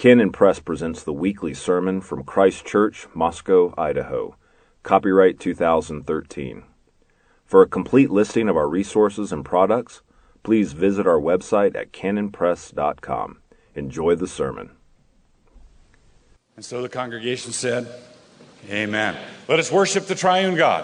Canon Press presents the weekly sermon from Christ Church, Moscow, Idaho. Copyright 2013. For a complete listing of our resources and products, please visit our website at canonpress.com. Enjoy the sermon. And so the congregation said, Amen. Let us worship the triune God.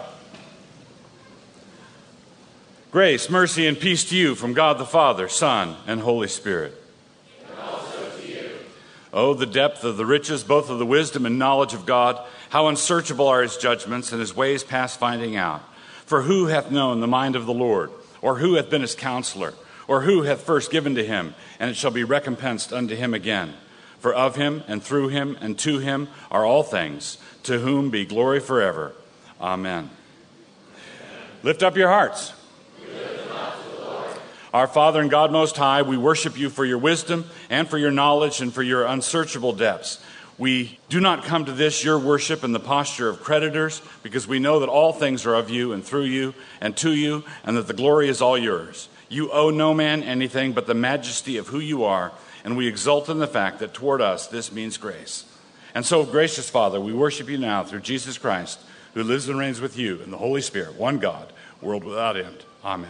Grace, mercy, and peace to you from God the Father, Son, and Holy Spirit. And also to you. Oh, the depth of the riches, both of the wisdom and knowledge of God. How unsearchable are his judgments, and his ways past finding out. For who hath known the mind of the Lord? Or who hath been his counselor? Or who hath first given to him, and it shall be recompensed unto him again? For of him, and through him, and to him are all things, to whom be glory forever. Amen. Lift up your hearts. Our Father and God Most High, we worship you for your wisdom and for your knowledge and for your unsearchable depths. We do not come to this, your worship, in the posture of creditors, because we know that all things are of you and through you and to you, and that the glory is all yours. You owe no man anything but the majesty of who you are, and we exult in the fact that toward us this means grace. And so, gracious Father, we worship you now through Jesus Christ, who lives and reigns with you in the Holy Spirit, one God, world without end. Amen.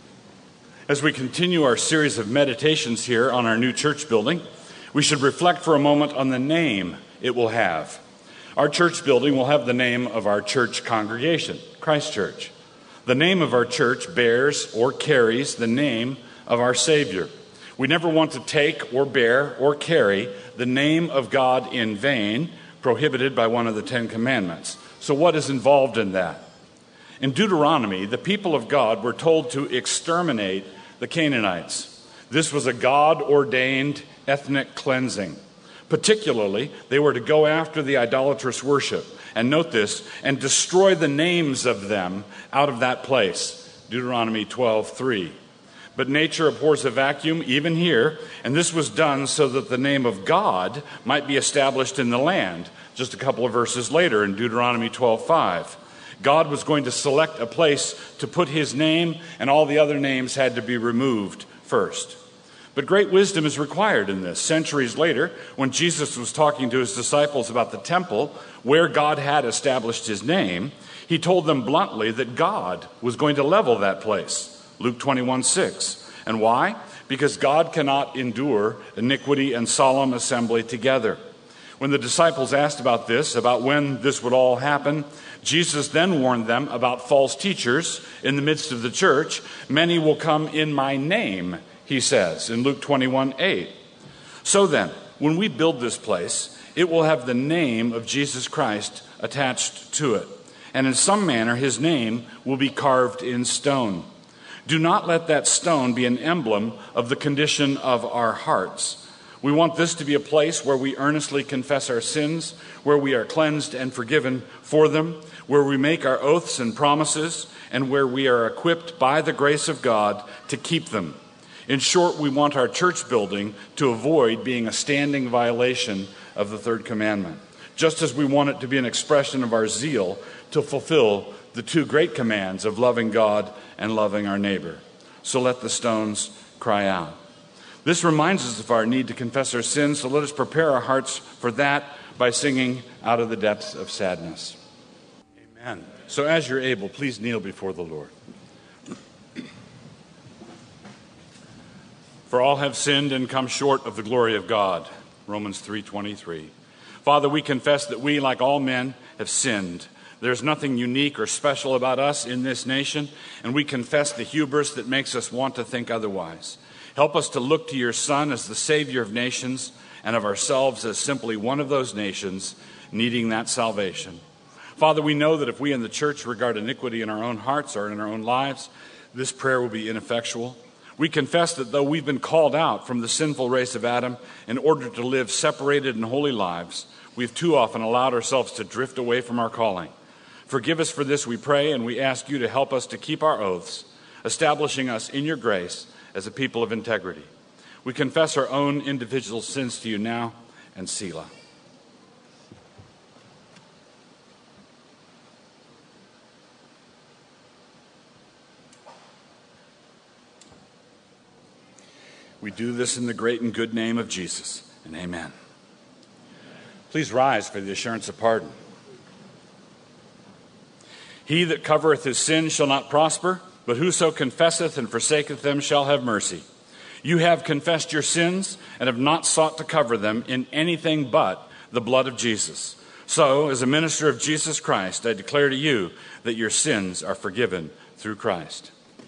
As we continue our series of meditations here on our new church building, we should reflect for a moment on the name it will have. Our church building will have the name of our church congregation, Christ Church. The name of our church bears or carries the name of our Savior. We never want to take or bear or carry the name of God in vain, prohibited by one of the Ten Commandments. So what is involved in that? In Deuteronomy, the people of God were told to exterminate the Canaanites. This was a God-ordained ethnic cleansing. Particularly, they were to go after the idolatrous worship, and note this, and destroy the names of them out of that place. Deuteronomy 12:3. But nature abhors a vacuum, even here, and this was done so that the name of God might be established in the land. Just a couple of verses later in Deuteronomy 12:5. God was going to select a place to put his name, and all the other names had to be removed first. But great wisdom is required in this. Centuries later, when Jesus was talking to his disciples about the temple, where God had established his name, he told them bluntly that God was going to level that place. Luke 21:6. And why? Because God cannot endure iniquity and solemn assembly together. When the disciples asked about this, about when this would all happen, Jesus then warned them about false teachers in the midst of the church. Many will come in my name, he says in Luke 21:8. So then, when we build this place, it will have the name of Jesus Christ attached to it. And in some manner, his name will be carved in stone. Do not let that stone be an emblem of the condition of our hearts. We want this to be a place where we earnestly confess our sins, where we are cleansed and forgiven for them, where we make our oaths and promises, and where we are equipped by the grace of God to keep them. In short, we want our church building to avoid being a standing violation of the third commandment, just as we want it to be an expression of our zeal to fulfill the two great commands of loving God and loving our neighbor. So let the stones cry out. This reminds us of our need to confess our sins, so let us prepare our hearts for that by singing Out of the Depths of Sadness. Amen. So as you're able, please kneel before the Lord. For all have sinned and come short of the glory of God. Romans 3:23. Father, we confess that we, like all men, have sinned. There's nothing unique or special about us in this nation, and we confess the hubris that makes us want to think otherwise. Help us to look to your Son as the Savior of nations and of ourselves as simply one of those nations needing that salvation. Father, we know that if we in the church regard iniquity in our own hearts or in our own lives, this prayer will be ineffectual. We confess that though we've been called out from the sinful race of Adam in order to live separated and holy lives, we've too often allowed ourselves to drift away from our calling. Forgive us for this, we pray, and we ask you to help us to keep our oaths, establishing us in your grace as a people of integrity. We confess our own individual sins to you now, and Selah. We do this in the great and good name of Jesus, and amen. Please rise for the assurance of pardon. He that covereth his sin shall not prosper, but whoso confesseth and forsaketh them shall have mercy. You have confessed your sins and have not sought to cover them in anything but the blood of Jesus. So, as a minister of Jesus Christ, I declare to you that your sins are forgiven through Christ.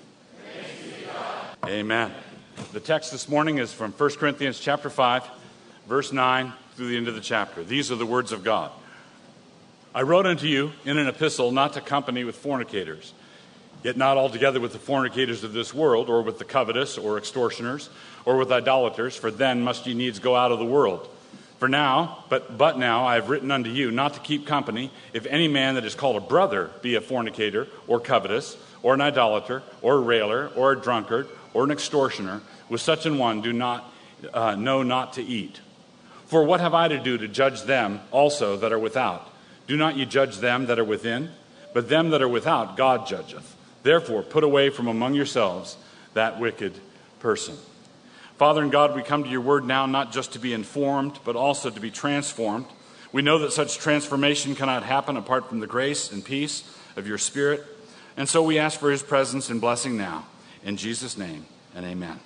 Amen. The text this morning is from 1 Corinthians chapter 5, verse 9 through the end of the chapter. These are the words of God. I wrote unto you in an epistle not to company with fornicators, yet not altogether with the fornicators of this world, or with the covetous, or extortioners, or with idolaters, for then must ye needs go out of the world. But now I have written unto you not to keep company, if any man that is called a brother be a fornicator, or covetous, or an idolater, or a railer, or a drunkard, or an extortioner. With such an one do not know not to eat. For what have I to do to judge them also that are without? Do not ye judge them that are within? But them that are without God judgeth. Therefore put away from among yourselves that wicked person. Father and God, we come to your word now not just to be informed, but also to be transformed. We know that such transformation cannot happen apart from the grace and peace of your Spirit. And so we ask for his presence and blessing now. In Jesus' name, and amen.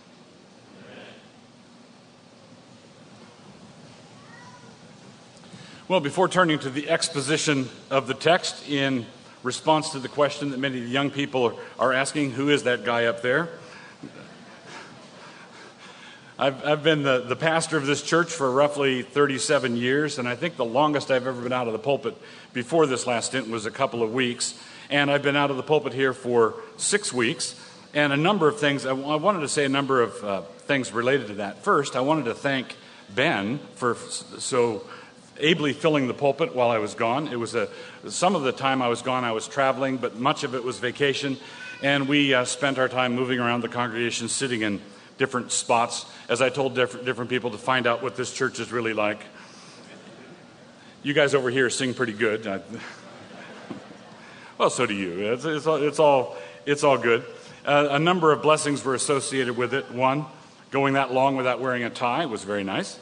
Well, before turning to the exposition of the text in response to the question that many of the young people are asking, who is that guy up there? I've been the pastor of this church for roughly 37 years, and I think the longest I've ever been out of the pulpit before this last stint was a couple of weeks. And I've been out of the pulpit here for 6 weeks, and a number of things. I wanted to say a number of things related to that. First, I wanted to thank Ben for so ably filling the pulpit while I was gone. It was some of the time I was gone, I was traveling, but much of it was vacation, and we spent our time moving around the congregation, sitting in different spots, as I told different people, to find out what this church is really like. You guys over here sing pretty good. Well, so do you. It's all good. A number of blessings were associated with it. One, going that long without wearing a tie was very nice.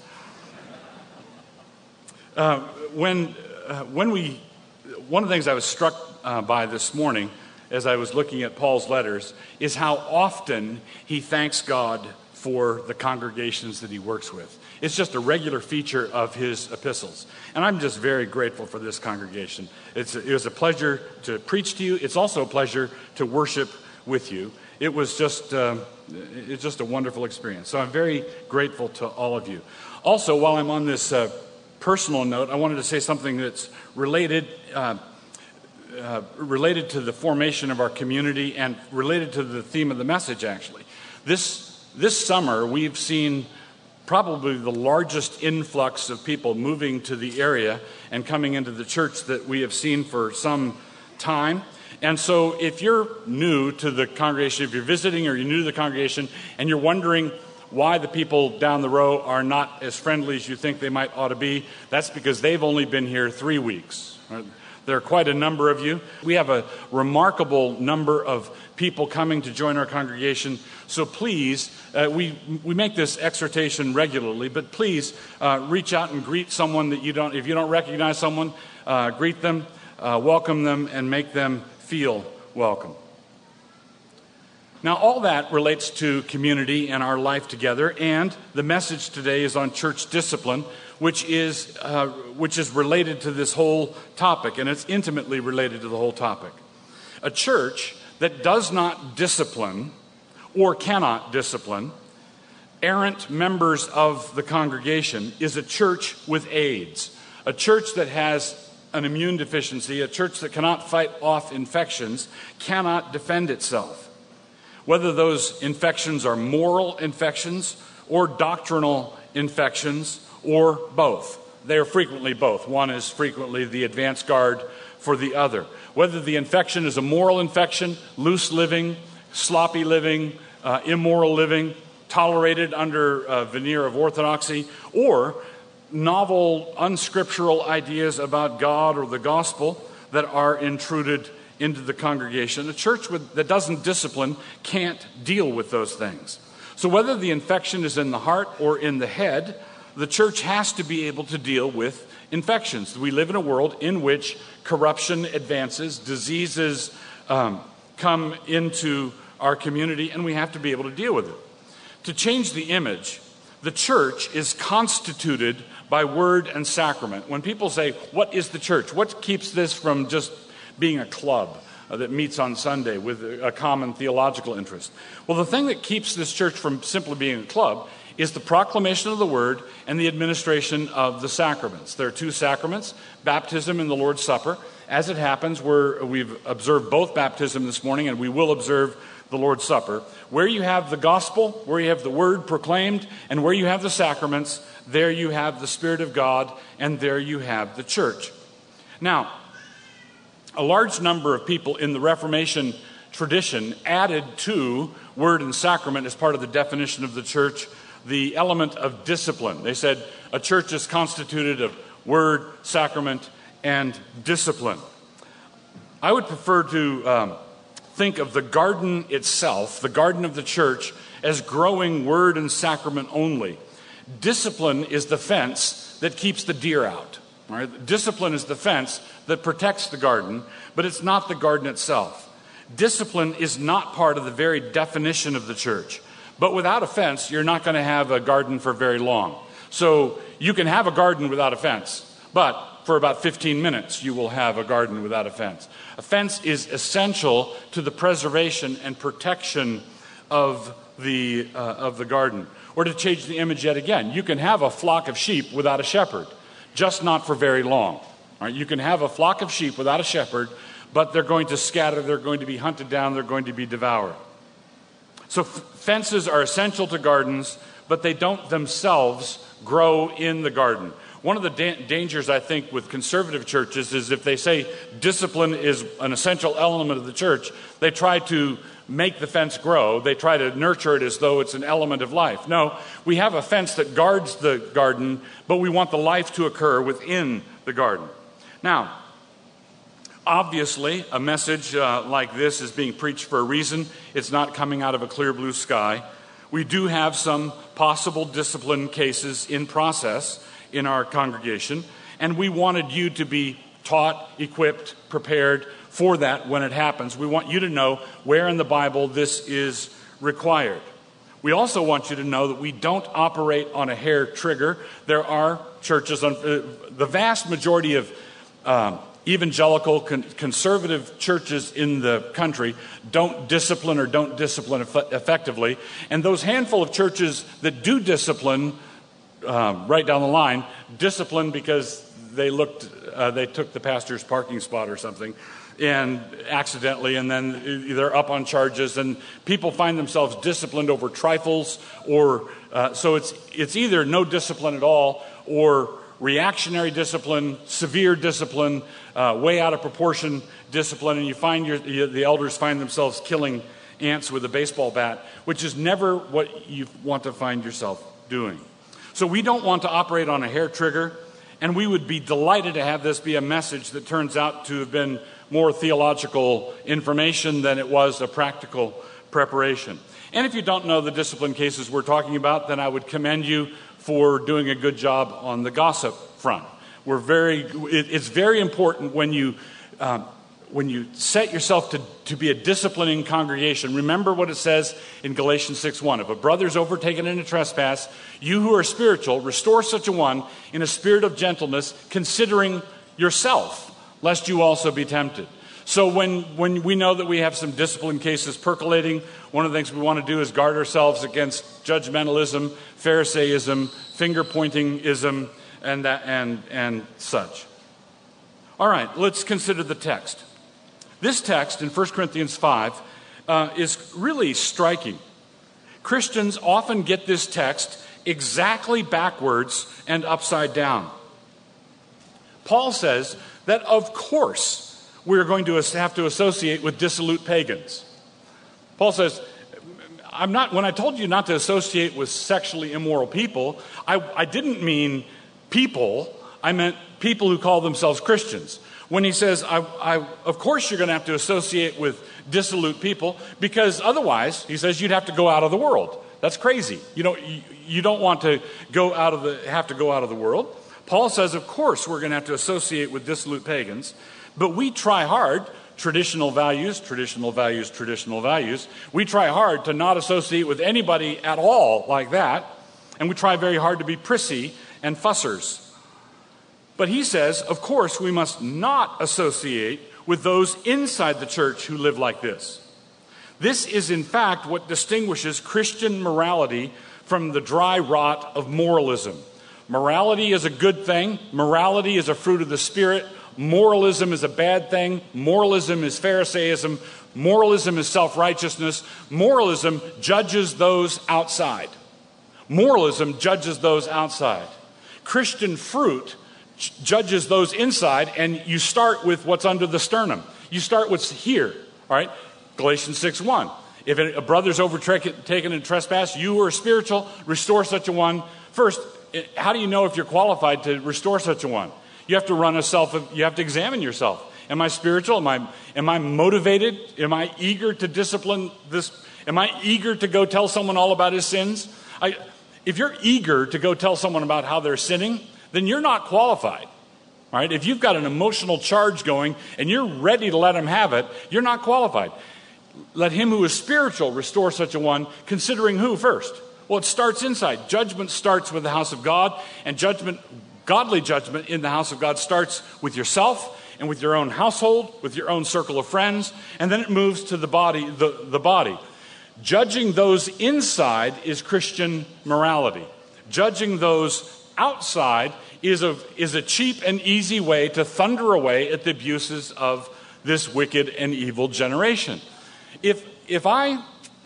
One of the things I was struck by this morning as I was looking at Paul's letters is how often he thanks God for the congregations that he works with. It's just a regular feature of his epistles. And I'm just very grateful for this congregation. It was a pleasure to preach to you. It's also a pleasure to worship with you. It was just it's just a wonderful experience. So I'm very grateful to all of you. Also, while I'm on this personal note, I wanted to say something that's related to the formation of our community and related to the theme of the message, actually. This summer, we've seen probably the largest influx of people moving to the area and coming into the church that we have seen for some time. And so if you're new to the congregation, if you're visiting or you're new to the congregation and you're wondering why the people down the row are not as friendly as you think they might ought to be, that's because they've only been here 3 weeks. There are quite a number of you. We have a remarkable number of people coming to join our congregation. So please, we make this exhortation regularly, but please reach out and greet someone that if you don't recognize someone, greet them, welcome them, and make them feel welcome. Now, all that relates to community and our life together, and the message today is on church discipline, which is related to this whole topic, and it's intimately related to the whole topic. A church that does not discipline or cannot discipline errant members of the congregation is a church with AIDS, a church that has an immune deficiency, a church that cannot fight off infections, cannot defend itself. Whether those infections are moral infections or doctrinal infections or both. They are frequently both. One is frequently the advance guard for the other. Whether the infection is a moral infection, loose living, sloppy living, immoral living, tolerated under a veneer of orthodoxy, or novel, unscriptural ideas about God or the gospel that are intruded into the congregation. A church that doesn't discipline can't deal with those things. So whether the infection is in the heart or in the head, the church has to be able to deal with infections. We live in a world in which corruption advances, diseases come into our community, and we have to be able to deal with it. To change the image, the church is constituted by word and sacrament. When people say, what is the church? What keeps this from just being a club that meets on Sunday with a common theological interest? Well, the thing that keeps this church from simply being a club is the proclamation of the word and the administration of the sacraments. There are two sacraments, baptism and the Lord's Supper. As it happens, we've observed both baptism this morning, and we will observe the Lord's Supper. Where you have the gospel, where you have the word proclaimed, and where you have the sacraments, there you have the Spirit of God, and there you have the church. Now, a large number of people in the Reformation tradition added to word and sacrament as part of the definition of the church the element of discipline. They said a church is constituted of word, sacrament, and discipline. I would prefer to think of the garden itself, the garden of the church, as growing word and sacrament only. Discipline is the fence that keeps the deer out. Right? Discipline is the fence that protects the garden, but it's not the garden itself. Discipline is not part of the very definition of the church. But without a fence, you're not going to have a garden for very long. So you can have a garden without a fence, but for about 15 minutes, you will have a garden without a fence. A fence is essential to the preservation and protection of the garden. Or to change the image yet again, you can have a flock of sheep without a shepherd, just not for very long. All right? You can have a flock of sheep without a shepherd, but they're going to scatter, they're going to be hunted down, they're going to be devoured. So fences are essential to gardens, but they don't themselves grow in the garden. One of the dangers, I think, with conservative churches is if they say discipline is an essential element of the church, they try to make the fence grow. They try to nurture it as though it's an element of life. No, we have a fence that guards the garden, but we want the life to occur within the garden. Now, obviously, a message like this is being preached for a reason. It's not coming out of a clear blue sky. We do have some possible discipline cases in process in our congregation, and we wanted you to be taught, equipped, prepared for that when it happens. We want you to know where in the Bible this is required. We also want you to know that we don't operate on a hair trigger. There are churches, the vast majority of evangelical conservative churches in the country don't discipline effectively. And those handful of churches that do discipline right down the line, discipline because they took the pastor's parking spot or something and accidentally, and then they're up on charges, and people find themselves disciplined over trifles, or so it's either no discipline at all or reactionary discipline, severe discipline, way out of proportion discipline, and you find the elders find themselves killing ants with a baseball bat, which is never what you want to find yourself doing. So we don't want to operate on a hair trigger, and we would be delighted to have this be a message that turns out to have been more theological information than it was a practical preparation. And if you don't know the discipline cases we're talking about, then I would commend you for doing a good job on the gossip front. It's very important when you set yourself to be a disciplining congregation. Remember what it says in Galatians 6:1. If a brother is overtaken in a trespass, you who are spiritual, restore such a one in a spirit of gentleness, considering yourself, lest you also be tempted. So when we know that we have some discipline cases percolating, one of the things we want to do is guard ourselves against judgmentalism, Pharisaism, finger-pointing-ism, and such. All right, let's consider the text. This text in 1 Corinthians 5 is really striking. Christians often get this text exactly backwards and upside down. Paul says that, of course, we're going to have to associate with dissolute pagans. Paul says, when I told you not to associate with sexually immoral people, I didn't mean people, I meant people who call themselves Christians. When he says, of course you're going to have to associate with dissolute people, because otherwise, he says, you'd have to go out of the world. That's crazy. You don't want to have to go out of the world. Paul says, of course, we're going to have to associate with dissolute pagans, but we try hard, traditional values. We try hard to not associate with anybody at all like that, and we try very hard to be prissy and fussers. But he says, of course, we must not associate with those inside the church who live like this. This is, in fact, what distinguishes Christian morality from the dry rot of moralism. Morality is a good thing. Morality is a fruit of the Spirit. Moralism is a bad thing. Moralism is Pharisaism. Moralism is self-righteousness. Moralism judges those outside. Moralism judges those outside. Christian fruit judges those inside, and you start with what's under the sternum. You start what's here, all right? Galatians 6:1. If a brother's overtaken in trespass, you who are spiritual, restore such a one. First, how do you know if you're qualified to restore such a one? You have to you have to examine yourself. Am I spiritual? Am I motivated? Am I eager to discipline this? Am I eager to go tell someone all about his sins? If you're eager to go tell someone about how they're sinning, then you're not qualified. All right? If you've got an emotional charge going and you're ready to let him have it, you're not qualified. Let him who is spiritual restore such a one, considering who first? Well, it starts inside. Judgment starts with the house of God, and godly judgment in the house of God starts with yourself and with your own household, with your own circle of friends, and then it moves to the body. The body. Judging those inside is Christian morality. Judging those outside is a cheap and easy way to thunder away at the abuses of this wicked and evil generation. If I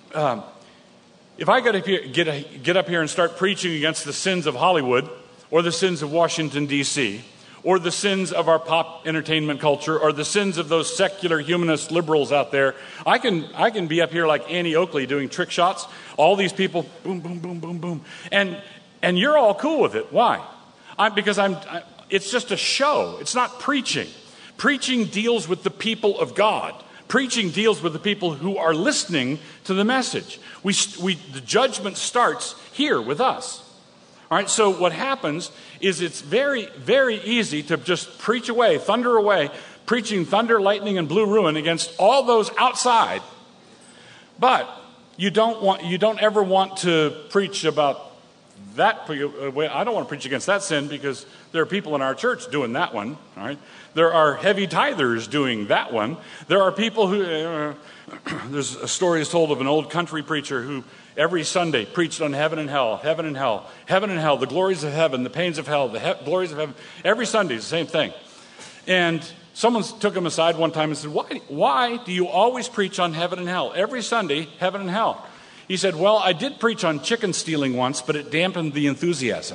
get up here and start preaching against the sins of Hollywood, or the sins of Washington, D.C., or the sins of our pop entertainment culture, or the sins of those secular humanist liberals out there, I can be up here like Annie Oakley doing trick shots. All these people, boom, boom, boom, boom, boom, and you're all cool with it. Why? Because it's just a show. It's not preaching. Preaching deals with the people of God. Preaching deals with the people who are listening to the message. The judgment starts here with us. All right, so what happens is it's very, very easy to just preach away, thunder away, preaching thunder, lightning, and blue ruin against all those outside. But you don't ever want to preach about that. I don't want to preach against that sin because there are people in our church doing that one. All right, there are heavy tithers doing that one. There are people who. There's a story is told of an old country preacher who every Sunday preached on heaven and hell, heaven and hell, heaven and hell, the glories of heaven, the pains of hell, the glories of heaven. Every Sunday is the same thing. And someone took him aside one time and said, why do you always preach on heaven and hell? Every Sunday, heaven and hell. He said, well, I did preach on chicken stealing once, but it dampened the enthusiasm.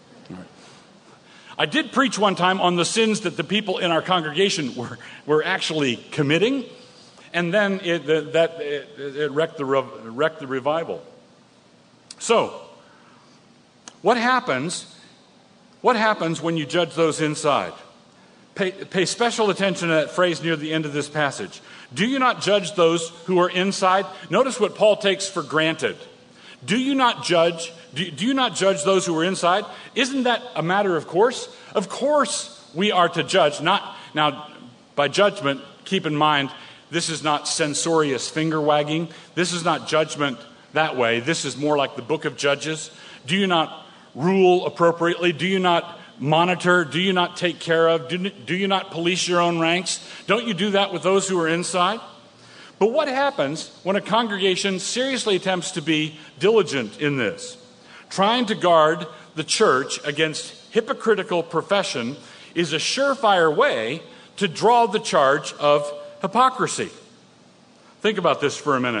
I did preach one time on the sins that the people in our congregation were actually committing, and then it wrecked the revival. So, what happens when you judge those inside? Pay special attention to that phrase near the end of this passage. Do you not judge those who are inside? Notice what Paul takes for granted. Do you not judge those who are inside? Isn't that a matter of course? Of course we are to judge. Now, by judgment, keep in mind, this is not censorious finger wagging. This is not judgment that way. This is more like the book of Judges. Do you not rule appropriately? Do you not monitor? Do you not take care of? Do you not police your own ranks? Don't you do that with those who are inside? But what happens when a congregation seriously attempts to be diligent in this? Trying to guard the church against hypocritical profession is a surefire way to draw the charge of hypocrisy. Think about this for a minute.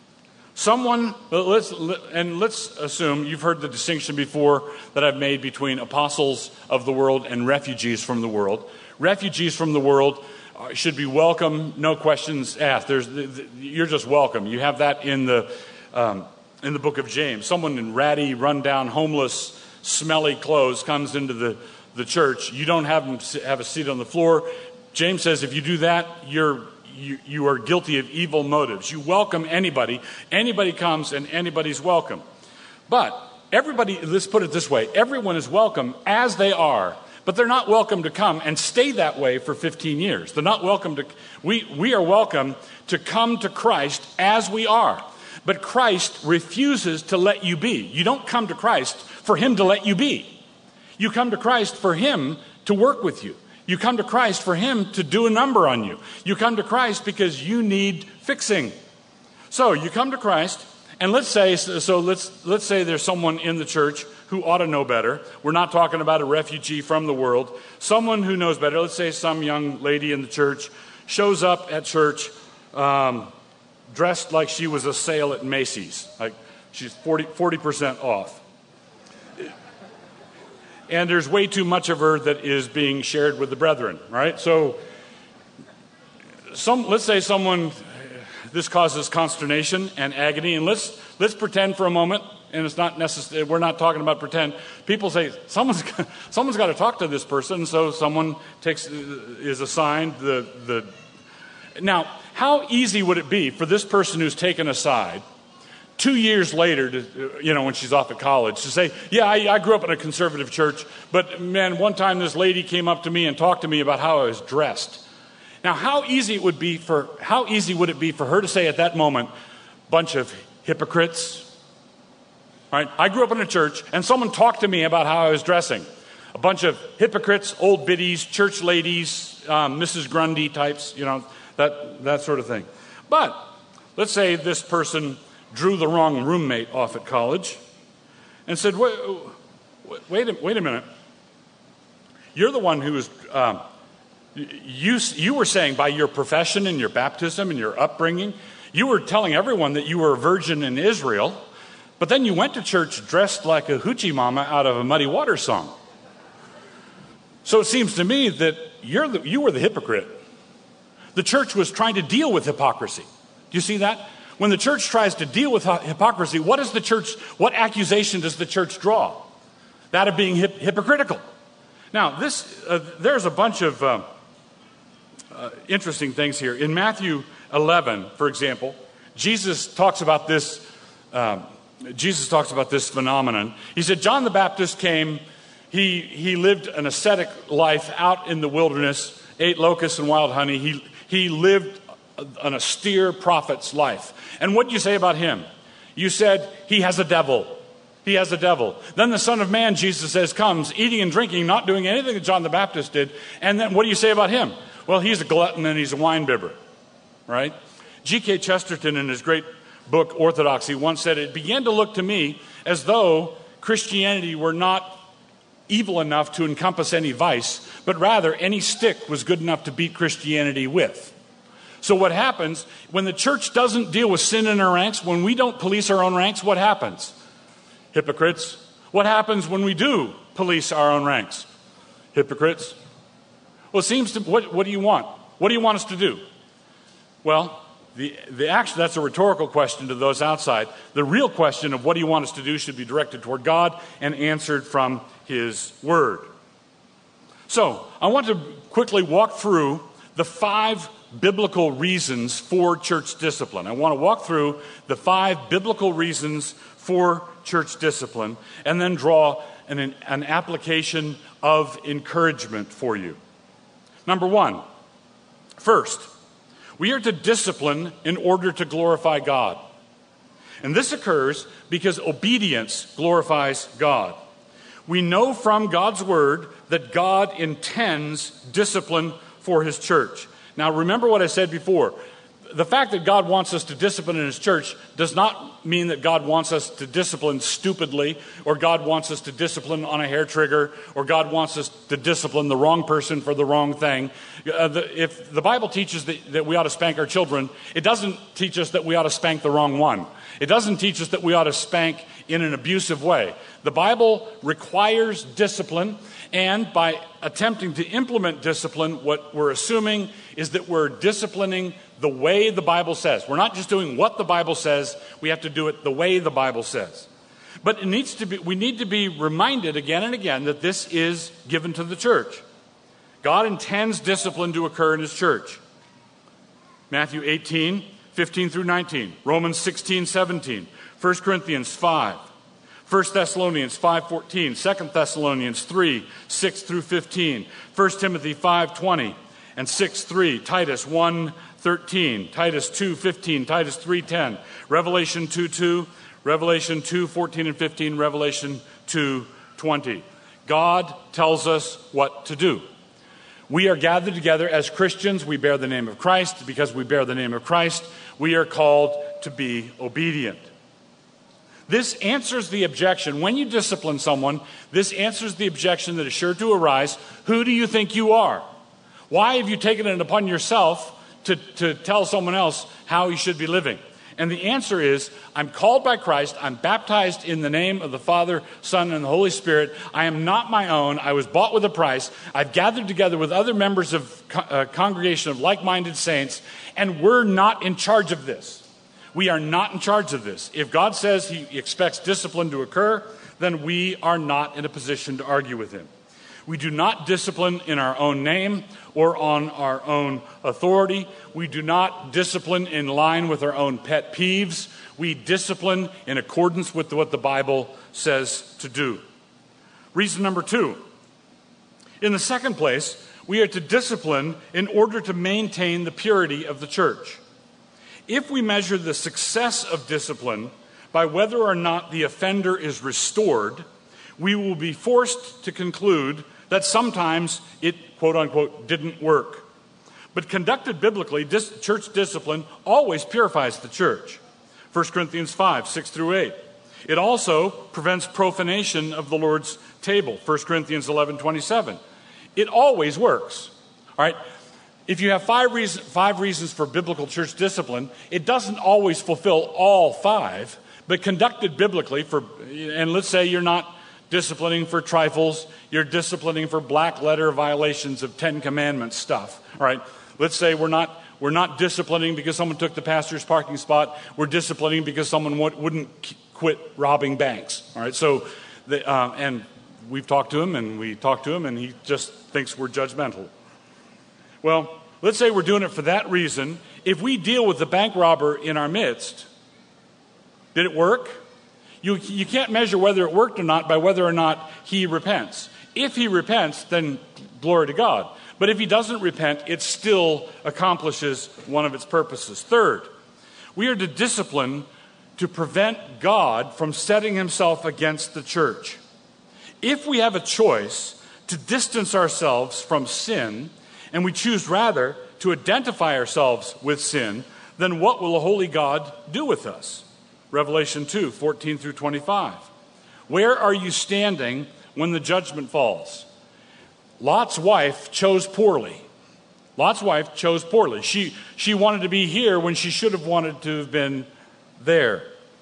Let's assume you've heard the distinction before that I've made between apostles of the world and refugees from the world. Refugees from the world should be welcome, no questions asked. You're just welcome. You have that in the book of James. Someone in ratty, rundown, homeless, smelly clothes comes into the church. You don't have them have a seat on the floor. James says if you do that, you are guilty of evil motives. You welcome anybody. Anybody comes and anybody's welcome. But everybody, let's put it this way, everyone is welcome as they are, but they're not welcome to come and stay that way for 15 years. They're not welcome to, we are welcome to come to Christ as we are. But Christ refuses to let you be. You don't come to Christ for him to let you be. You come to Christ for him to work with you. You come to Christ for him to do a number on you. You come to Christ because you need fixing. So you come to Christ, and let's say there's someone in the church who ought to know better. We're not talking about a refugee from the world. Someone who knows better. Let's say some young lady in the church shows up at church dressed like she was a sale at Macy's. Like she's 40% off. And there's way too much of her that is being shared with the brethren, right? So let's say someone, this causes consternation and agony, and let's pretend for a moment, and it's not necessary, we're not talking about pretend. People say, someone's got to talk to this person, so someone is assigned the. Now, how easy would it be for this person who's taken aside 2 years later, when she's off at college, to say, yeah, I grew up in a conservative church, but man, one time this lady came up to me and talked to me about how I was dressed. Now, how easy would it be for her to say at that moment, bunch of hypocrites, right? I grew up in a church, and someone talked to me about how I was dressing. A bunch of hypocrites, old biddies, church ladies, Mrs. Grundy types, that sort of thing. But let's say this person drew the wrong roommate off at college and said, wait a minute. You're the one who was, you were saying by your profession and your baptism and your upbringing, you were telling everyone that you were a virgin in Israel, but then you went to church dressed like a hoochie mama out of a Muddy Waters song. So it seems to me that you were the hypocrite. The church was trying to deal with hypocrisy. Do you see that? When the church tries to deal with hypocrisy, what accusation does the church draw? That of being hypocritical. Now, there's a bunch of interesting things here. In Matthew 11, for example, Jesus talks about this phenomenon. He said, John the Baptist came, he lived an ascetic life out in the wilderness, ate locusts and wild honey. He lived an austere prophet's life. And what did you say about him? You said, he has a devil. He has a devil. Then the Son of Man, Jesus says, comes, eating and drinking, not doing anything that John the Baptist did. And then what do you say about him? Well, he's a glutton and he's a winebibber, right? G.K. Chesterton, in his great book, Orthodoxy, once said, it began to look to me as though Christianity were not evil enough to encompass any vice, but rather any stick was good enough to beat Christianity with. So what happens when the church doesn't deal with sin in our ranks, when we don't police our own ranks, what happens? Hypocrites. What happens when we do police our own ranks? Hypocrites. Well, it seems to, what do you want? What do you want us to do? Well, that's a rhetorical question to those outside. The real question of what do you want us to do should be directed toward God and answered from his word. So, I want to quickly walk through the 5 biblical reasons for church discipline. I want to walk through the 5 biblical reasons for church discipline and then draw an application of encouragement for you. Number 1, first, we are to discipline in order to glorify God. And this occurs because obedience glorifies God. We know from God's word that God intends discipline for his church. Now, remember what I said before. The fact that God wants us to discipline in his church does not mean that God wants us to discipline stupidly, or God wants us to discipline on a hair trigger, or God wants us to discipline the wrong person for the wrong thing. If the Bible teaches that we ought to spank our children, it doesn't teach us that we ought to spank the wrong one. It doesn't teach us that we ought to spank in an abusive way. The Bible requires discipline, and by attempting to implement discipline, what we're assuming is that we're disciplining the way the Bible says. We're not just doing what the Bible says, we have to do it the way the Bible says. But we need to be reminded again and again that this is given to the church. God intends discipline to occur in his church. Matthew 18, 15 through 19, Romans 16, 17, 1 Corinthians 5, 1 Thessalonians 5:14, 2 Thessalonians 3, 6 through 15, 1 Timothy 5:20 and 6:3, Titus 1:13, Titus 2:15, Titus 3:10, Revelation 2:2, Revelation 2:14 and 15, Revelation 2:20. God tells us what to do. We are gathered together as Christians. We bear the name of Christ. Because we bear the name of Christ, we are called to be obedient. This answers the objection. When you discipline someone, this answers the objection that is sure to arise. Who do you think you are? Why have you taken it upon yourself to tell someone else how he should be living? And the answer is, I'm called by Christ. I'm baptized in the name of the Father, Son, and the Holy Spirit. I am not my own. I was bought with a price. I've gathered together with other members of a congregation of like-minded saints, and we're not in charge of this. We are not in charge of this. If God says he expects discipline to occur, then we are not in a position to argue with him. We do not discipline in our own name or on our own authority. We do not discipline in line with our own pet peeves. We discipline in accordance with what the Bible says to do. Reason number 2. In the second place, we are to discipline in order to maintain the purity of the church. If we measure the success of discipline by whether or not the offender is restored, we will be forced to conclude that sometimes it, quote unquote, didn't work. But conducted biblically, church discipline always purifies the church. 1 Corinthians 5, 6 through 8. It also prevents profanation of the Lord's table. 1 Corinthians 11, 27. It always works. All right? If you have five reasons for biblical church discipline, it doesn't always fulfill all 5, but conducted biblically and let's say you're not disciplining for trifles, you're disciplining for black letter violations of 10 Commandments stuff. All right, let's say we're not disciplining because someone took the pastor's parking spot. We're disciplining because someone wouldn't quit robbing banks. All right, so and we've talked to him and he just thinks we're judgmental. Well, let's say we're doing it for that reason. If we deal with the bank robber in our midst, did it work? You can't measure whether it worked or not by whether or not he repents. If he repents, then glory to God. But if he doesn't repent, it still accomplishes one of its purposes. Third, we are to discipline to prevent God from setting himself against the church. If we have a choice to distance ourselves from sin, and we choose rather to identify ourselves with sin, then what will a holy God do with us? Revelation 2, 14 through 25. Where are you standing when the judgment falls? Lot's wife chose poorly. Lot's wife chose poorly. She wanted to be here when she should have wanted to have been there.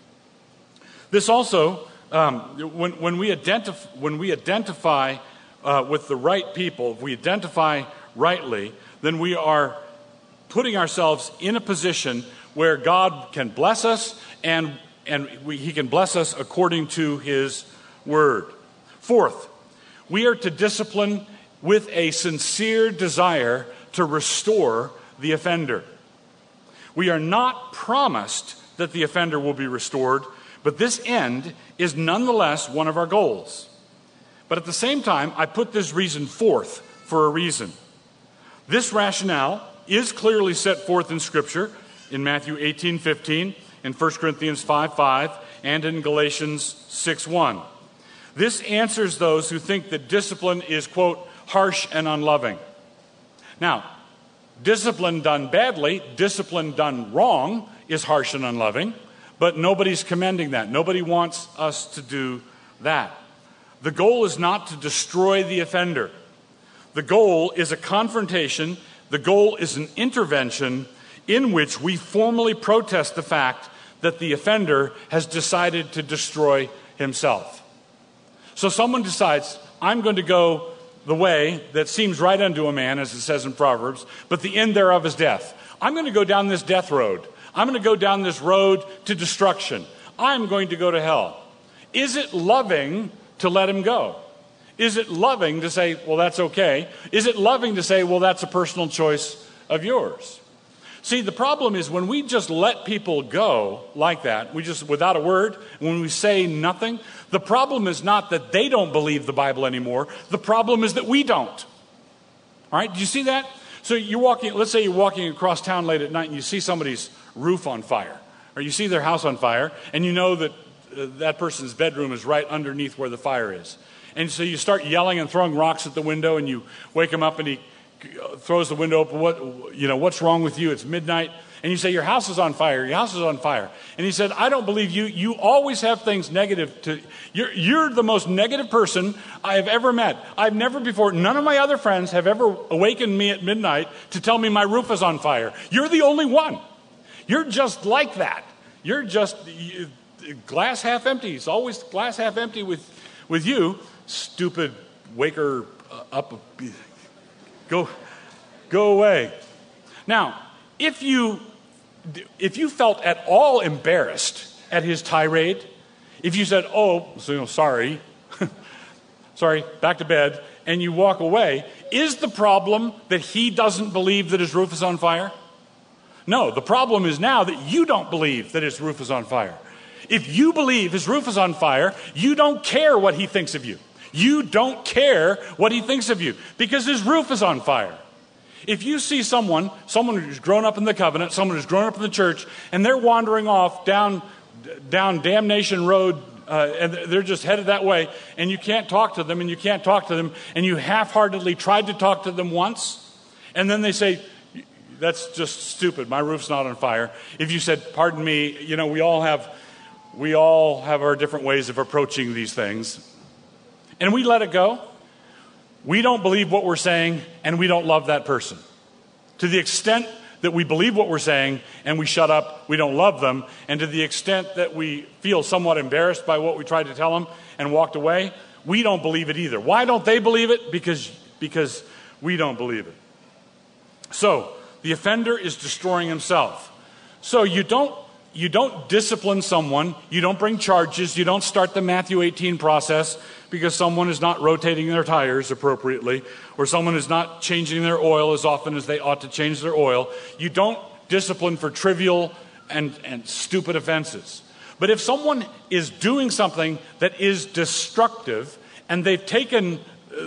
This also, when we identify with the right people, if we identify rightly, then we are putting ourselves in a position where God can bless us and he can bless us according to his word. Fourth, we are to discipline with a sincere desire to restore the offender. We are not promised that the offender will be restored, but this end is nonetheless one of our goals. But at the same time, I put this reason forth for a reason. This rationale is clearly set forth in Scripture in Matthew 18:15, in 1 Corinthians 5:5, and in Galatians 6:1. This answers those who think that discipline is, quote, harsh and unloving. Now, discipline done badly, discipline done wrong is harsh and unloving, but nobody's commending that. Nobody wants us to do that. The goal is not to destroy the offender. The goal is a confrontation. The goal is an intervention in which we formally protest the fact that the offender has decided to destroy himself. So someone decides, I'm going to go the way that seems right unto a man, as it says in Proverbs, but the end thereof is death. I'm going to go down this death road. I'm going to go down this road to destruction. I'm going to go to hell. Is it loving to let him go? Is it loving to say, well, that's okay? Is it loving to say, well, that's a personal choice of yours? See, the problem is when we just let people go like that, we just, without a word, when we say nothing, the problem is not that they don't believe the Bible anymore. The problem is that we don't. All right, do you see that? So you're walking, let's say you're walking across town late at night and you see somebody's roof on fire, or you see their house on fire, and you know that that person's bedroom is right underneath where the fire is. And so you start yelling and throwing rocks at the window, and you wake him up and he throws the window open. What's wrong with you? It's midnight. And you say, your house is on fire. Your house is on fire. And he said, I don't believe you. You always have things negative to you're the most negative person I have ever met. I've never before, none of my other friends have ever awakened me at midnight to tell me my roof is on fire. You're the only one. You're just like that. You're just glass half empty. It's always glass half empty with you. Stupid waker up. Go away. Now, if you felt at all embarrassed at his tirade, if you said, sorry, sorry, back to bed, and you walk away, is the problem that he doesn't believe that his roof is on fire? No, the problem is now that you don't believe that his roof is on fire. If you believe his roof is on fire, you don't care what he thinks of you. You don't care what he thinks of you because his roof is on fire. If you see someone who's grown up in the covenant, someone who's grown up in the church, and they're wandering off down Damnation Road, and they're just headed that way, and you can't talk to them, and you half-heartedly tried to talk to them once, and then they say, that's just stupid, my roof's not on fire. If you said, pardon me, we all have our different ways of approaching these things, and we let it go, we don't believe what we're saying, and we don't love that person. To the extent that we believe what we're saying and we shut up, we don't love them. And to the extent that we feel somewhat embarrassed by what we tried to tell them and walked away, we don't believe it either. Why don't they believe it? Because we don't believe it. So the offender is destroying himself. So you don't discipline someone, you don't bring charges, you don't start the Matthew 18 process because someone is not rotating their tires appropriately or someone is not changing their oil as often as they ought to change their oil. You don't discipline for trivial and stupid offenses. But if someone is doing something that is destructive and they've taken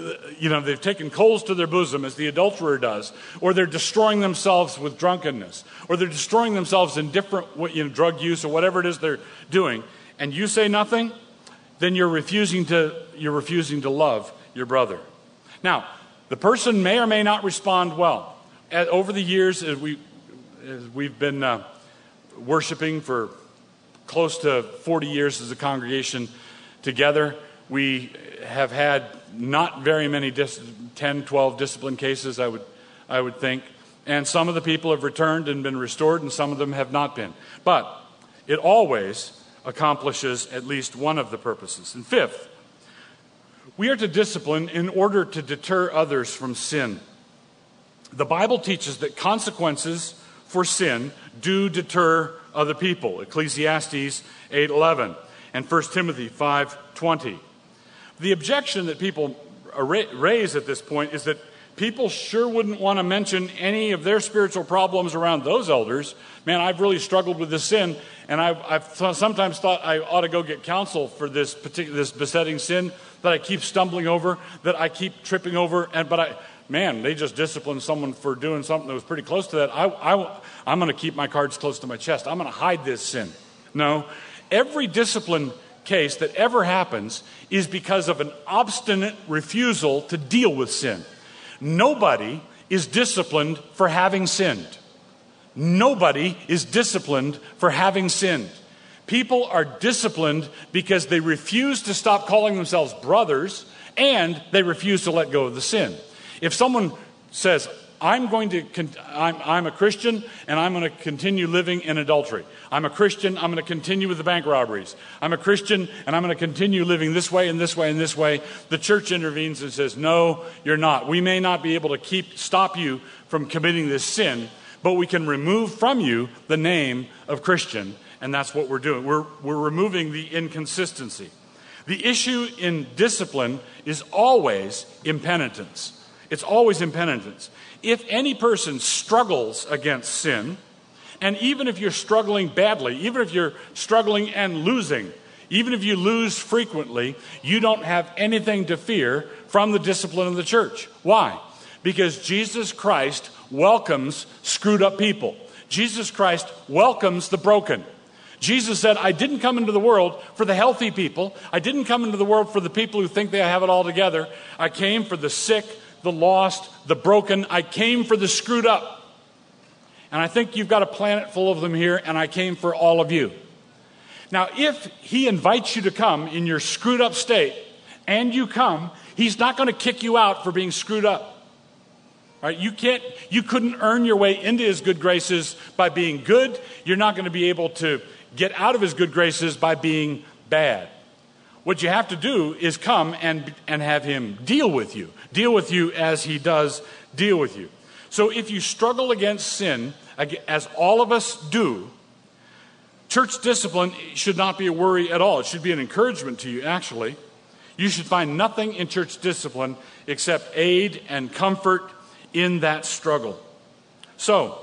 coals to their bosom as the adulterer does, or they're destroying themselves with drunkenness, or they're destroying themselves in different drug use or whatever it is they're doing, and you say nothing, then you're refusing to love your brother. Now, the person may or may not respond well. Over the years, as we've been worshiping for close to 40 years as a congregation together, we have had not very many 10, 12 discipline cases, I would think. And some of the people have returned and been restored, and some of them have not been. But it always accomplishes at least one of the purposes. And fifth, we are to discipline in order to deter others from sin. The Bible teaches that consequences for sin do deter other people. Ecclesiastes 8:11 and 1 Timothy 5:20. The objection that people raise at this point is that people sure wouldn't want to mention any of their spiritual problems around those elders. Man, I've really struggled with this sin, and I've sometimes thought I ought to go get counsel for this besetting sin that I keep stumbling over, that I keep tripping over, they just disciplined someone for doing something that was pretty close to that. I'm going to keep my cards close to my chest. I'm going to hide this sin. No, every discipline case that ever happens is because of an obstinate refusal to deal with sin. Nobody is disciplined for having sinned. Nobody is disciplined for having sinned. People are disciplined because they refuse to stop calling themselves brothers and they refuse to let go of the sin. If someone says, I'm a Christian and I'm going to continue living in adultery. I'm a Christian, I'm going to continue with the bank robberies. I'm a Christian and I'm going to continue living this way and this way and this way. The church intervenes and says, no, you're not. We may not be able to stop you from committing this sin, but we can remove from you the name of Christian, and that's what we're doing. We're removing the inconsistency. The issue in discipline is always impenitence. It's always impenitence. If any person struggles against sin, And even if you're struggling badly, even if you're struggling and losing, even if you lose frequently, you don't have anything to fear from the discipline of the church. Why? Because Jesus Christ welcomes screwed up people. Jesus Christ welcomes the broken. Jesus said, I didn't come into the world for the healthy people. I didn't come into the world for the people who think they have it all together. I came for the sick, the lost, the broken. I came for the screwed up. And I think you've got a planet full of them here, and I came for all of you. Now, if he invites you to come in your screwed up state, and you come, he's not going to kick you out for being screwed up. Right? You couldn't earn your way into his good graces by being good. You're not going to be able to get out of his good graces by being bad. What you have to do is come and have him deal with you as he does deal with you. So if you struggle against sin, as all of us do, church discipline should not be a worry at all. It should be an encouragement to you, actually. You should find nothing in church discipline except aid and comfort in that struggle. So,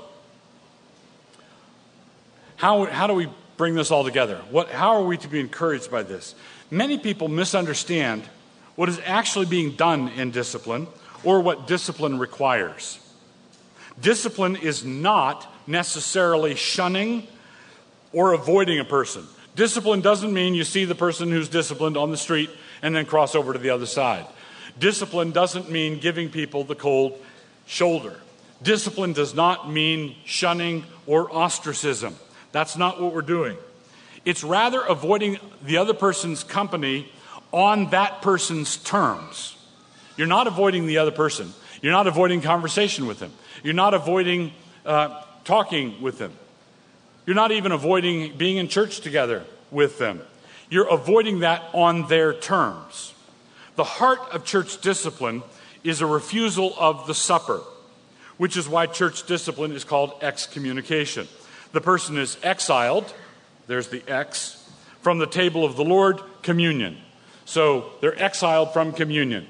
how do we bring this all together? How are we to be encouraged by this? Many people misunderstand what is actually being done in discipline or what discipline requires. Discipline is not necessarily shunning or avoiding a person. Discipline doesn't mean you see the person who's disciplined on the street and then cross over to the other side. Discipline doesn't mean giving people the cold shoulder. Discipline does not mean shunning or ostracism. That's not what we're doing. It's rather avoiding the other person's company on that person's terms. You're not avoiding the other person. You're not avoiding conversation with them. You're not avoiding talking with them. You're not even avoiding being in church together with them. You're avoiding that on their terms. The heart of church discipline is a refusal of the supper, which is why church discipline is called excommunication. The person is exiled, there's the X, from the table of the Lord, communion. So they're exiled from communion,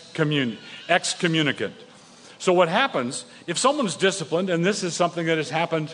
excommunicant. So what happens, if someone's disciplined, and this is something that has happened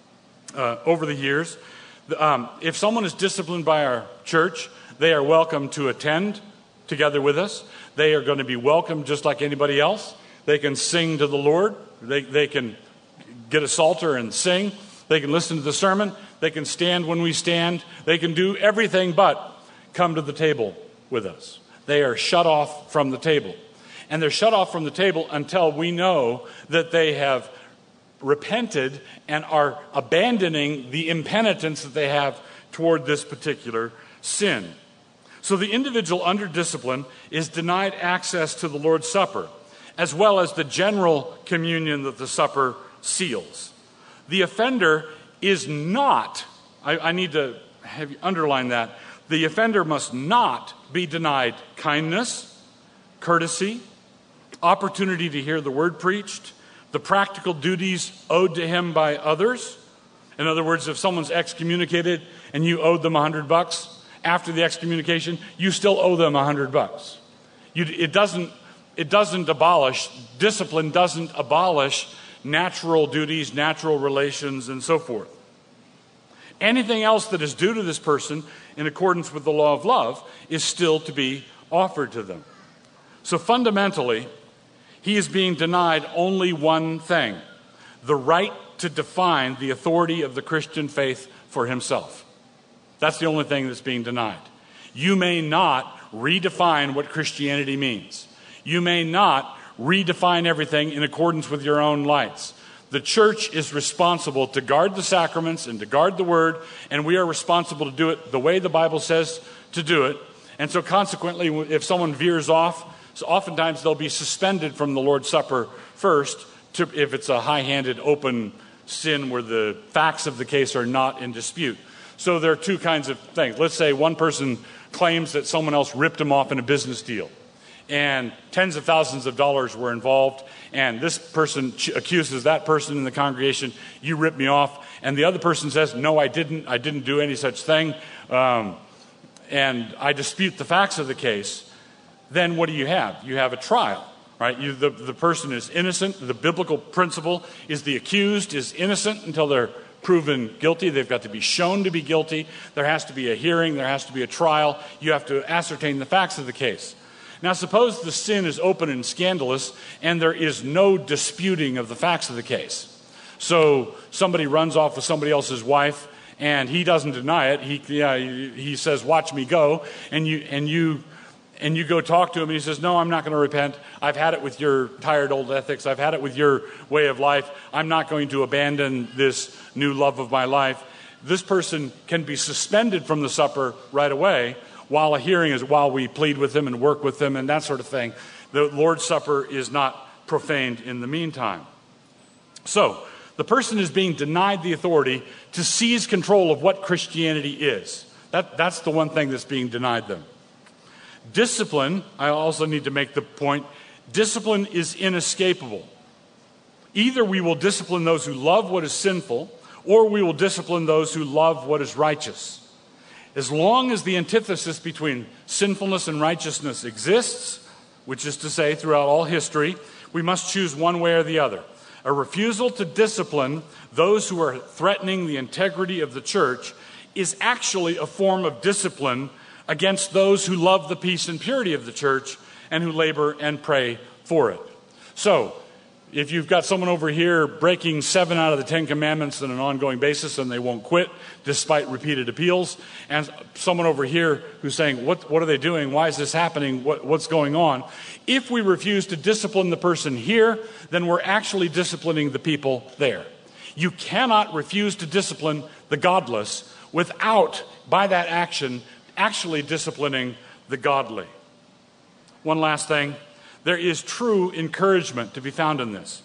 over the years, if someone is disciplined by our church, they are welcome to attend together with us. They are going to be welcome just like anybody else. They can sing to the Lord. They can get a psalter and sing. They can listen to the sermon. They can stand when we stand. They can do everything but come to the table with us. They are shut off from the table. And they're shut off from the table until we know that they have repented and are abandoning the impenitence that they have toward this particular sin. So the individual under discipline is denied access to the Lord's Supper, as well as the general communion that the supper seals. The offender is not, I need to have you underline that, the offender must not be denied kindness, courtesy, opportunity to hear the word preached, the practical duties owed to him by others. In other words, if someone's excommunicated and you owed them $100, after the excommunication, you still owe them $100. It doesn't abolish, discipline doesn't abolish natural duties, natural relations, and so forth. Anything else that is due to this person in accordance with the law of love is still to be offered to them. So fundamentally, he is being denied only one thing: the right to define the authority of the Christian faith for himself. That's the only thing that's being denied. You may not redefine what Christianity means. You may not redefine everything in accordance with your own lights. The church is responsible to guard the sacraments and to guard the word, and we are responsible to do it the way the Bible says to do it. And so consequently, if someone veers off, so oftentimes they'll be suspended from the Lord's Supper first, if it's a high-handed, open sin where the facts of the case are not in dispute. So there are two kinds of things. Let's say one person claims that someone else ripped him off in a business deal, and tens of thousands of dollars were involved, and this person accuses that person in the congregation, you ripped me off, and the other person says, no, I didn't do any such thing, and I dispute the facts of the case. Then what do you have? You have a trial, right? The person is innocent. The biblical principle is the accused is innocent until they're proven guilty. They've got to be shown to be guilty. There has to be a hearing. There has to be a trial. You have to ascertain the facts of the case. Now, suppose the sin is open and scandalous, and there is no disputing of the facts of the case. So somebody runs off with somebody else's wife, and he doesn't deny it. He says, "Watch me go," and you go talk to him, and he says, "No, I'm not going to repent. I've had it with your tired old ethics. I've had it with your way of life. I'm not going to abandon this new love of my life." This person can be suspended from the supper right away while a hearing is, while we plead with them and work with them and that sort of thing. The Lord's Supper is not profaned in the meantime. So, the person is being denied the authority to seize control of what Christianity is. That's the one thing that's being denied them. Discipline, I also need to make the point, discipline is inescapable. Either we will discipline those who love what is sinful, or we will discipline those who love what is righteous. As long as the antithesis between sinfulness and righteousness exists, which is to say throughout all history, we must choose one way or the other. A refusal to discipline those who are threatening the integrity of the church is actually a form of discipline against those who love the peace and purity of the church and who labor and pray for it. So, if you've got someone over here breaking 7 out of the 10 commandments on an ongoing basis and they won't quit despite repeated appeals, and someone over here who's saying, what are they doing? Why is this happening? What's going on? If we refuse to discipline the person here, then we're actually disciplining the people there. You cannot refuse to discipline the godless without, by that action, actually disciplining the godly. One last thing. There is true encouragement to be found in this.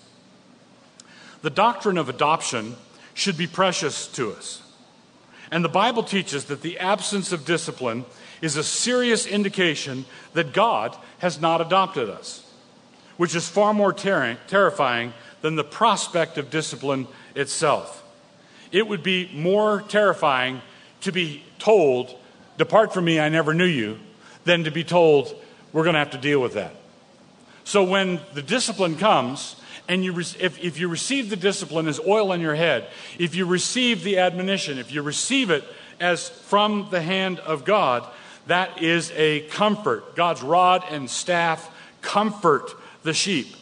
The doctrine of adoption should be precious to us. And the Bible teaches that the absence of discipline is a serious indication that God has not adopted us, which is far more terrifying than the prospect of discipline itself. It would be more terrifying to be told, "Depart from me, I never knew you," than to be told, "We're going to have to deal with that." So when the discipline comes, and if you receive the discipline as oil on your head, if you receive the admonition, if you receive it as from the hand of God, that is a comfort. God's rod and staff comfort the sheep.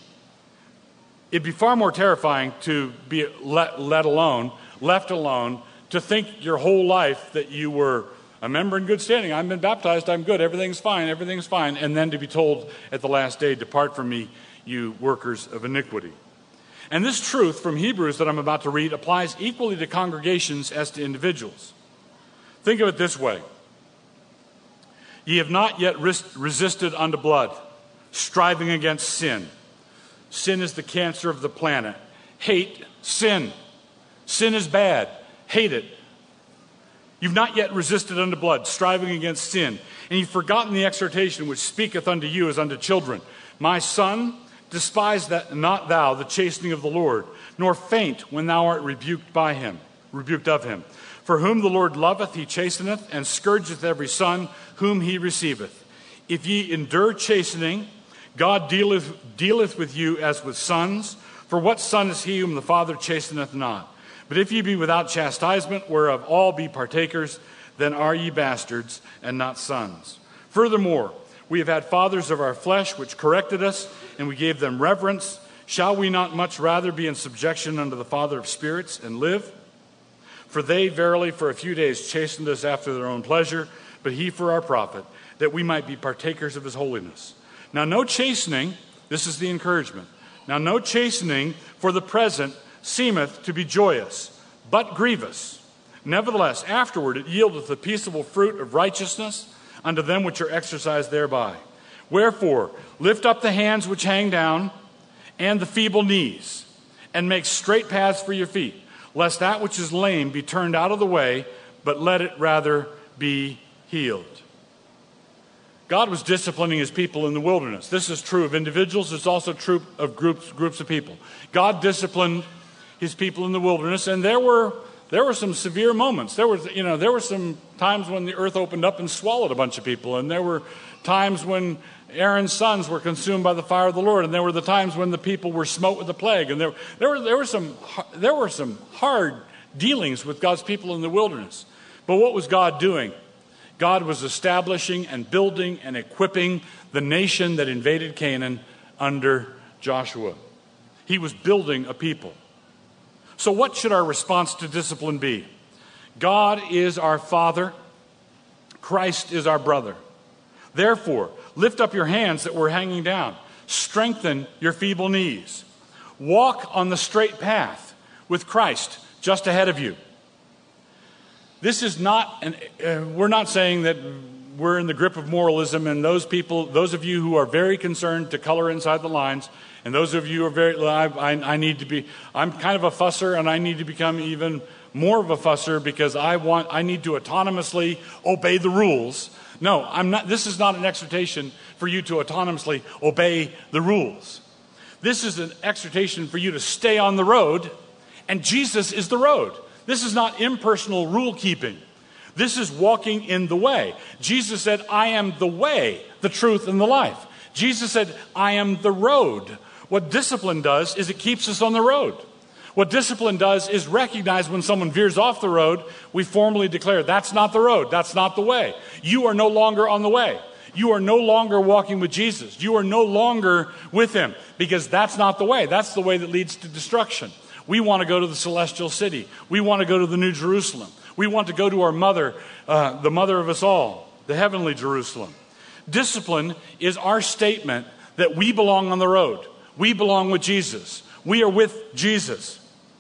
It'd be far more terrifying to be left alone, to think your whole life that you were a member in good standing. I've been baptized, I'm good, everything's fine. And then to be told at the last day, "Depart from me, you workers of iniquity." And this truth from Hebrews that I'm about to read applies equally to congregations as to individuals. Think of it this way. Ye have not yet resisted unto blood, striving against sin. Sin is the cancer of the planet. Hate sin. Sin is bad. Hate it. You've not yet resisted unto blood, striving against sin. And you've forgotten the exhortation which speaketh unto you as unto children. My son, despise not thou the chastening of the Lord, nor faint when thou art rebuked of him. For whom the Lord loveth, he chasteneth, and scourgeth every son whom he receiveth. If ye endure chastening, God dealeth with you as with sons. For what son is he whom the Father chasteneth not? But if ye be without chastisement, whereof all be partakers, then are ye bastards and not sons. Furthermore, we have had fathers of our flesh which corrected us, and we gave them reverence. Shall we not much rather be in subjection unto the Father of spirits and live? For they verily for a few days chastened us after their own pleasure, but he for our profit, that we might be partakers of his holiness. Now no chastening, this is the encouragement, now no chastening for the present seemeth to be joyous, but grievous. Nevertheless, afterward it yieldeth the peaceable fruit of righteousness unto them which are exercised thereby. Wherefore, lift up the hands which hang down, and the feeble knees, and make straight paths for your feet, lest that which is lame be turned out of the way, but let it rather be healed. God was disciplining his people in the wilderness. This is true of individuals. It's also true of groups of people. God disciplined his people in the wilderness, and there were some severe moments. There were some times when the earth opened up and swallowed a bunch of people, and there were times when Aaron's sons were consumed by the fire of the Lord, and there were the times when the people were smote with the plague, and there were some hard dealings with God's people in the wilderness. But what was God doing? God was establishing and building and equipping the nation that invaded Canaan under Joshua. He was building a people. So what should our response to discipline be? God is our Father. Christ is our brother. Therefore, lift up your hands that were hanging down. Strengthen your feeble knees. Walk on the straight path with Christ just ahead of you. This is not, we're not saying that we're in the grip of moralism, and those of you who are very concerned to color inside the lines, and those of you who are very, I'm kind of a fusser, and I need to become even more of a fusser because I need to autonomously obey the rules. No, I'm not. This is not an exhortation for you to autonomously obey the rules. This is an exhortation for you to stay on the road, and Jesus is the road. This is not impersonal rule keeping. This is walking in the way. Jesus said, I am the way, the truth, and the life. Jesus said, I am the road. What discipline does is it keeps us on the road. What discipline does is recognize when someone veers off the road, we formally declare, that's not the road, that's not the way. You are no longer on the way. You are no longer walking with Jesus. You are no longer with him because that's not the way. That's the way that leads to destruction. We want to go to the celestial city. We want to go to the New Jerusalem. We want to go to our mother, the mother of us all, the heavenly Jerusalem. Discipline is our statement that we belong on the road. We belong with Jesus. We are with Jesus.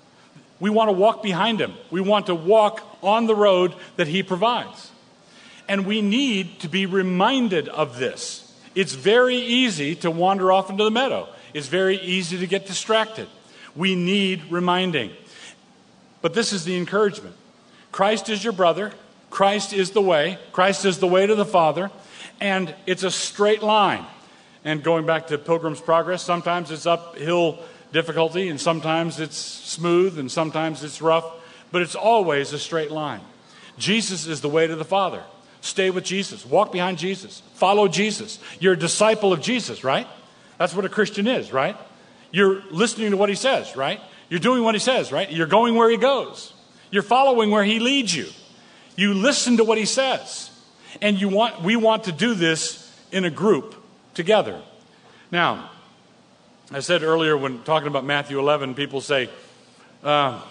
We want to walk behind him. We want to walk on the road that he provides. And we need to be reminded of this. It's very easy to wander off into the meadow. It's very easy to get distracted. We need reminding. But this is the encouragement. Christ is your brother. Christ is the way. Christ is the way to the Father. And it's a straight line. And going back to Pilgrim's Progress, sometimes it's uphill difficulty, and sometimes it's smooth, and sometimes it's rough, but it's always a straight line. Jesus is the way to the Father. Stay with Jesus. Walk behind Jesus. Follow Jesus. You're a disciple of Jesus, right? That's what a Christian is, right? You're listening to what he says, right? You're doing what he says, right? You're going where he goes. You're following where he leads you. You listen to what he says. And we want to do this in a group together. Now, I said earlier when talking about Matthew 11, people say, they'll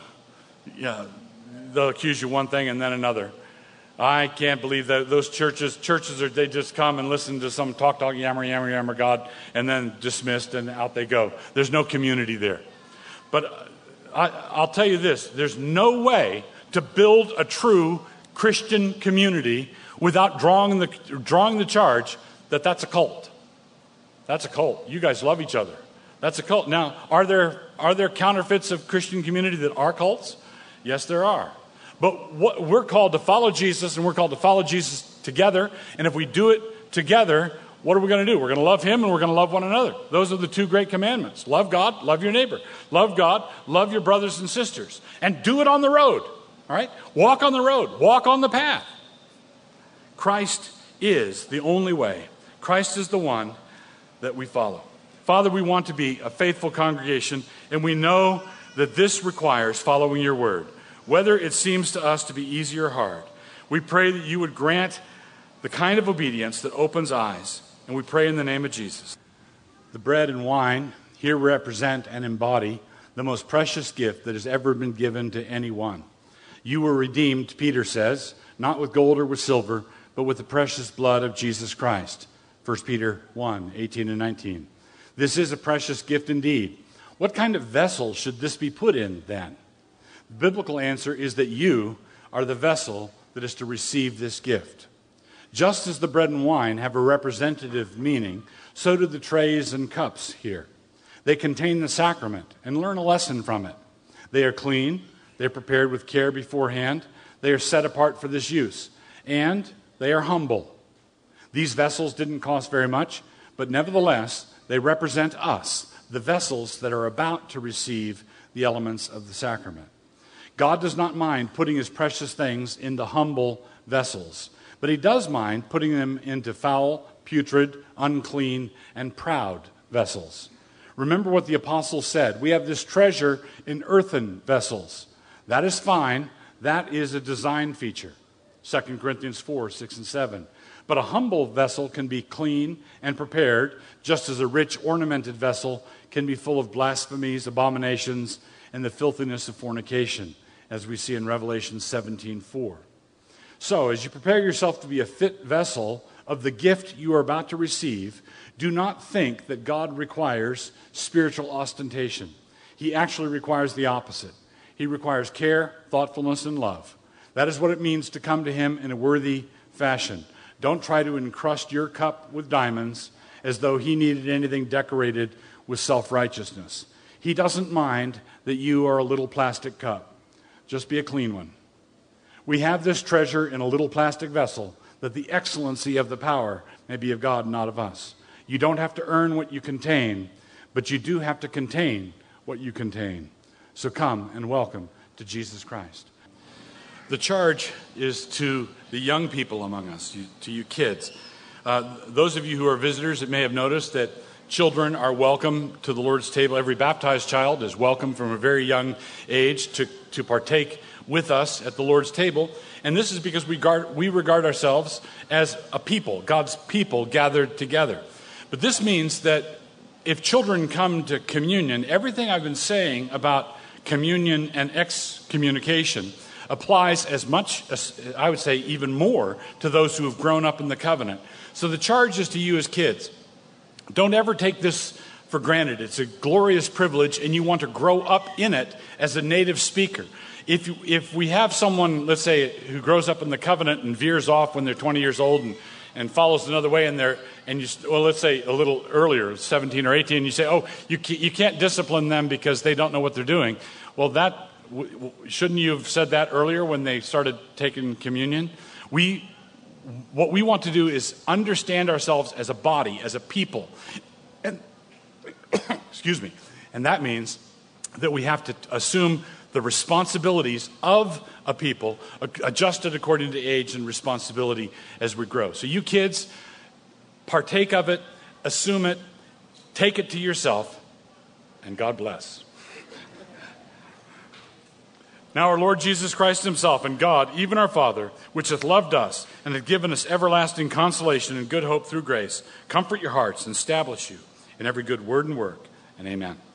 accuse you one thing and then another. I can't believe that those churches they just come and listen to some talk, yammer God, and then dismissed and out they go. There's no community there. But I'll tell you this, there's no way to build a true Christian community without drawing the charge that that's a cult. That's a cult. You guys love each other. That's a cult. Now, are there counterfeits of Christian community that are cults? Yes, there are. But we're called to follow Jesus, and we're called to follow Jesus together. And if we do it together, what are we going to do? We're going to love him, and we're going to love one another. Those are the two great commandments. Love God, love your neighbor. Love God, love your brothers and sisters. And do it on the road. All right? Walk on the road. Walk on the path. Christ is the only way. Christ is the one that we follow. Father, we want to be a faithful congregation, and we know that this requires following your word, whether it seems to us to be easy or hard. We pray that you would grant the kind of obedience that opens eyes, and we pray in the name of Jesus. The bread and wine here represent and embody the most precious gift that has ever been given to anyone. You were redeemed, Peter says, not with gold or with silver, but with the precious blood of Jesus Christ. 1 Peter 1, 18 and 19. This is a precious gift indeed. What kind of vessel should this be put in then? The biblical answer is that you are the vessel that is to receive this gift. Just as the bread and wine have a representative meaning, so do the trays and cups here. They contain the sacrament and learn a lesson from it. They are clean, they are prepared with care beforehand, they are set apart for this use, and they are humble. These vessels didn't cost very much, but nevertheless, they represent us, the vessels that are about to receive the elements of the sacrament. God does not mind putting his precious things into humble vessels, but he does mind putting them into foul, putrid, unclean, and proud vessels. Remember what the apostle said. We have this treasure in earthen vessels, That is fine. That is a design feature. 2 Corinthians 4, 6, and 7. But a humble vessel can be clean and prepared, just as a rich ornamented vessel can be full of blasphemies, abominations, and the filthiness of fornication, as we see in Revelation 17:4. So, as you prepare yourself to be a fit vessel of the gift you are about to receive, do not think that God requires spiritual ostentation. He actually requires the opposite. He requires care, thoughtfulness, and love. That is what it means to come to Him in a worthy fashion. Don't try to encrust your cup with diamonds as though He needed anything decorated with self-righteousness. He doesn't mind that you are a little plastic cup. Just be a clean one. We have this treasure in a little plastic vessel, that the excellency of the power may be of God, not of us. You don't have to earn what you contain, but you do have to contain what you contain. So come and welcome to Jesus Christ. The charge is to the young people among us, to you kids. Those of you who are visitors that may have noticed that children are welcome to the Lord's table. Every baptized child is welcome from a very young age to partake with us at the Lord's table. And this is because we regard ourselves as a people, God's people gathered together. But this means that if children come to communion, everything I've been saying about communion and excommunication applies as much as, I would say, even more to those who have grown up in the covenant. So the charge is to you as kids. Don't ever take this for granted. It's a glorious privilege, and you want to grow up in it as a native speaker. If we have someone, let's say, who grows up in the covenant and veers off when they're 20 years old and follows another way, let's say a little earlier, 17 or 18, you say, oh, you can't discipline them because they don't know what they're doing. Well, shouldn't you have said that earlier when they started taking communion? What we want to do is understand ourselves as a body, as a people. And excuse me. And that means that we have to assume the responsibilities of a people, adjusted according to age and responsibility as we grow. So you kids, partake of it, assume it, take it to yourself, and God bless. Now our Lord Jesus Christ Himself and God, even our Father, which hath loved us and hath given us everlasting consolation and good hope through grace, comfort your hearts and establish you in every good word and work. And amen.